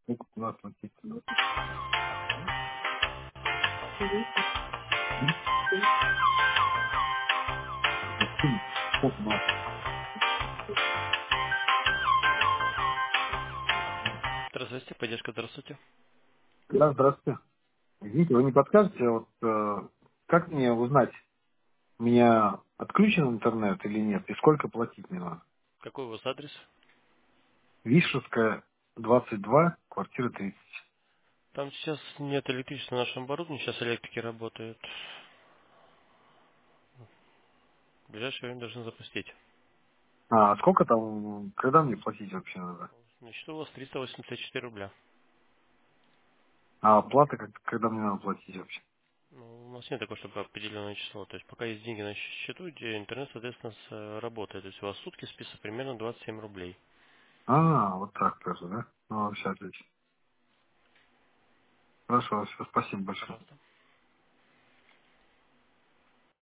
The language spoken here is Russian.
Сколько у нас платить? Сколько у нас? Здравствуйте, поддержка, здравствуйте. Да, здравствуйте. Извините, вы не подскажете, вот как мне узнать, у меня отключен интернет или нет, и сколько платить мне надо? Какой у вас адрес? Вишевская, 22, квартира 30. Там сейчас нет электричества на нашем оборудовании, сейчас электрики работают. В ближайшее время должны запустить. А сколько там, когда мне платить вообще надо? На счету у вас 384 рубля. А оплата, когда мне надо платить вообще? Ну, у нас нет такого, чтобы определенное число. То есть пока есть деньги на счету, где интернет, соответственно, работает. То есть у вас в сутки список примерно 27 рублей. А, вот так тоже, да? Ну, все отлично. Хорошо, все, спасибо большое. Пожалуйста.